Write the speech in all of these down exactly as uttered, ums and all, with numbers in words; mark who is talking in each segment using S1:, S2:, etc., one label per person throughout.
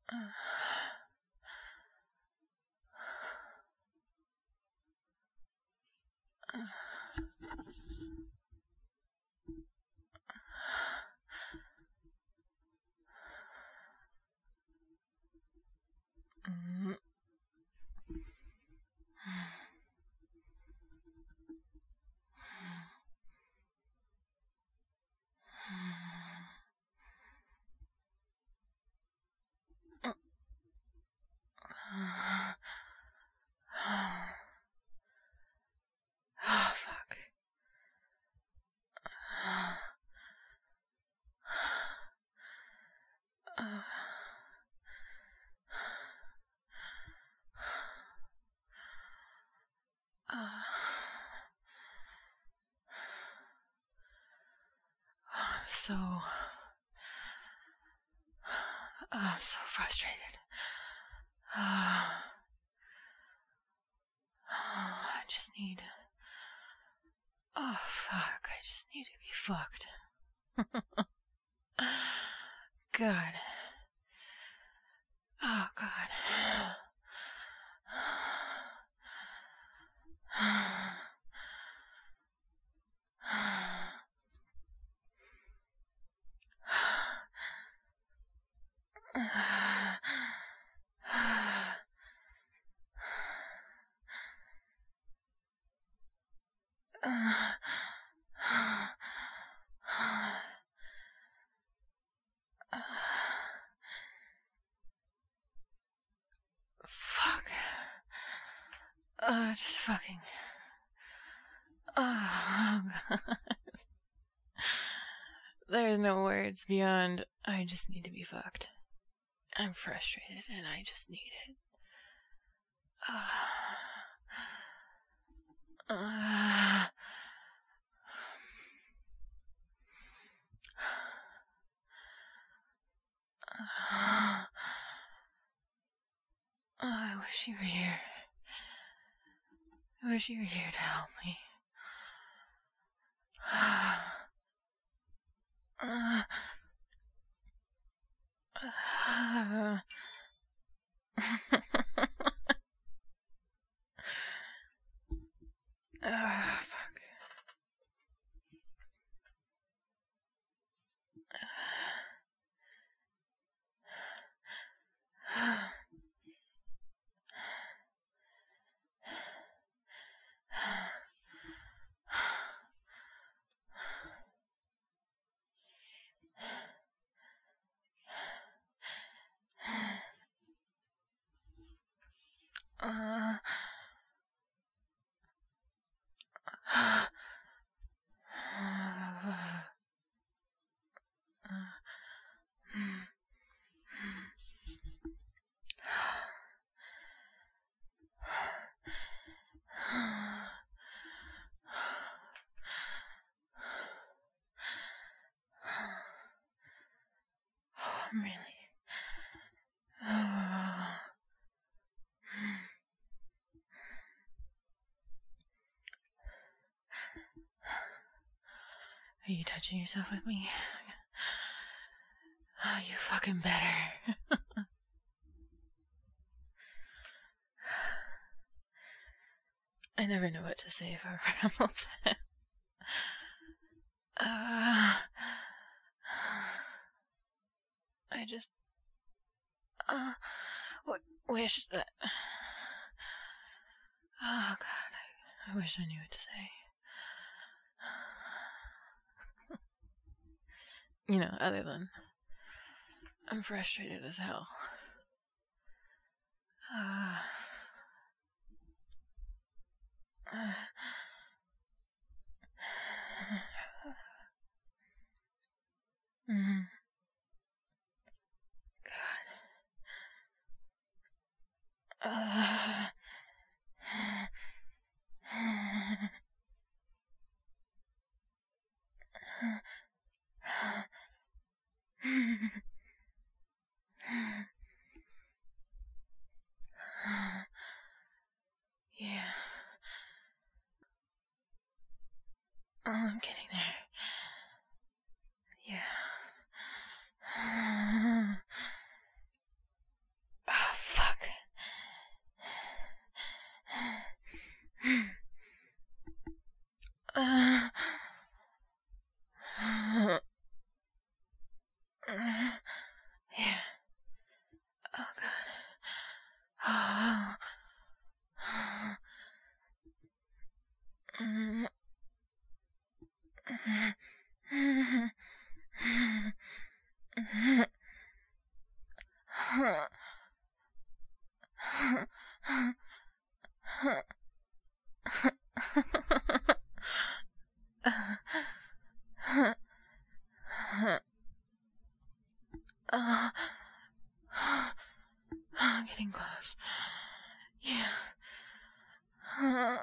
S1: Uh, mm. Oh, fuck. Uh, uh, I'm so... I'm so frustrated. Uh, I just need... Oh, fuck. I just need to be fucked. God. Oh, God. Fuck. Uh, just fucking. Oh, God. There are no words beyond, I just need to be fucked. I'm frustrated and I just need it. Uh, uh, uh, I wish you were here. I wish you were here to help me. Uh, uh, uh, uh, fuck. Uh, I'm really. Are you touching yourself with me? Oh, you fucking better. I never know what to say if I ramble that. Uh, I just uh, w- wish that. Oh, God, I, I wish I knew what to say. You know, other than I'm frustrated as hell. Uh, uh, mm, God. Uh, yeah. Oh, I'm getting there. Yeah. Uh, getting close. Yeah. Uh,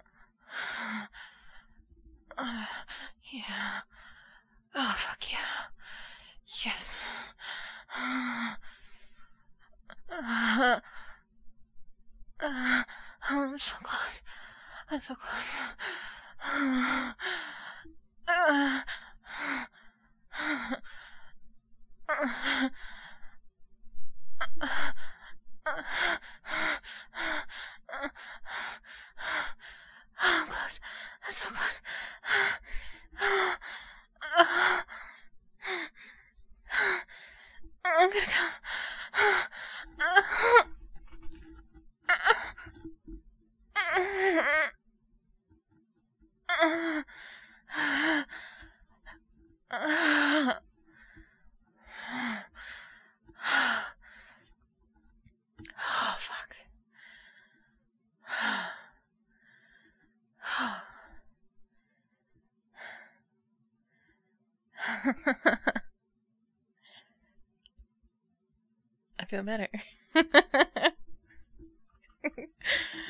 S1: uh, yeah. Oh, fuck yeah. Yes. Uh, uh, uh, I'm so close. I'm so close. Uh, uh, uh, I'm close. I'm so close. I'm gonna come. Oh, fuck. I feel better.